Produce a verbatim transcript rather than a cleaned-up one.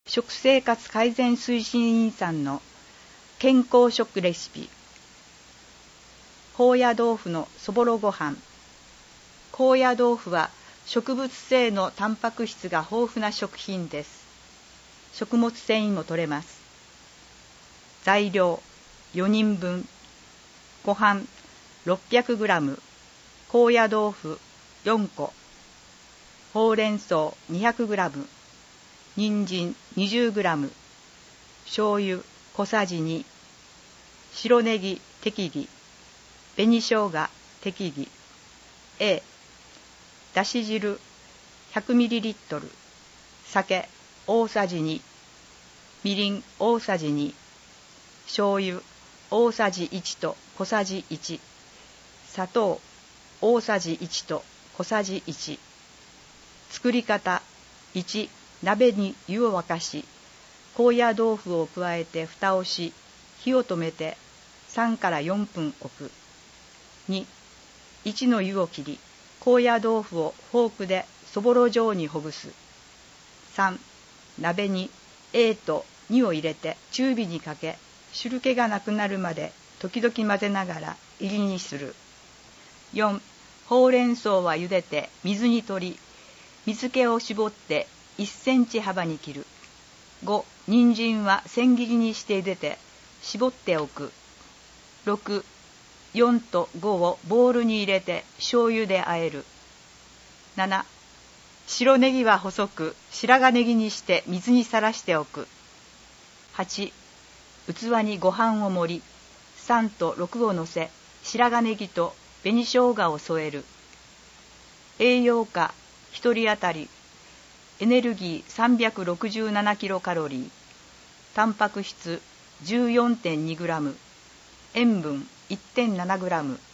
食生活改善推進委員さんの健康食レシピ。高野豆腐のそぼろご飯。高野豆腐は植物性のタンパク質が豊富な食品です。食物繊維も取れます。材料よにんぶん。ご飯 ろっぴゃくグラム、高野豆腐よんこ、ほうれん草 にひゃくグラム、人参 にじゅうグラム、醤油小さじに、白ネギ適宜、紅生姜適宜。 A、 だし汁 ひゃくミリリットル、酒大さじに、みりん大さじに、醤油大さじいちと小さじいち、砂糖大さじいちと小さじいち。作り方いち、鍋に湯を沸かし、高野豆腐を加えて蓋をし、火を止めてさんからよんぷん置く。に、いちの湯を切り、高野豆腐をフォークでそぼろ状にほぐす。さん、鍋に A とにを入れて中火にかけ、汁気がなくなるまで時々混ぜながら入りにする。よん、ほうれん草は茹でて水に取り、水気を絞っていっセンチ幅に切る。ご、人参は千切りにして茹でて絞っておく。ろく、よんとごをボウルに入れて醤油で和える。なな、白ネギは細く白髪ネギにして水にさらしておく。はち、器にご飯を盛り、さんとろくをのせ、白髪ネギと紅生姜を添える。栄養価ひとり当たりエネルギー さんびゃくろくじゅうななキロカロリー、タンパク質 じゅうよんてんにグラム、塩分 いってんななグラム、